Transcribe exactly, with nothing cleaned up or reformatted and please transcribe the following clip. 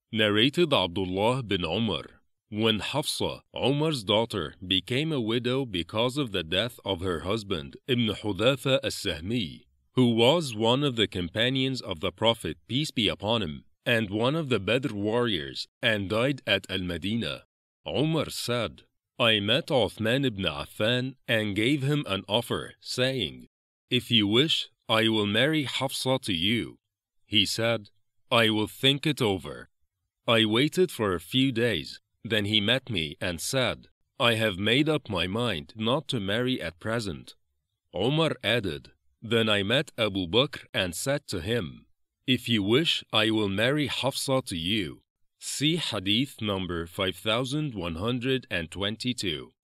Narrated Abdullah bin Umar. When Hafsa, Umar's daughter, became a widow because of the death of her husband, Ibn Hudhafa as-Sahmi, who was one of the companions of the Prophet, peace be upon him, and one of the Badr warriors, and died at Al-Madinah, Umar said, I met Uthman ibn Affan and gave him an offer, saying, If you wish, I will marry Hafsa to you. He said, I will think it over. I waited for a few days. Then he met me and said, I have made up my mind not to marry at present. Umar added, Then I met Abu Bakr and said to him, If you wish, I will marry Hafsa to you. See Hadith number five thousand one hundred twenty-two.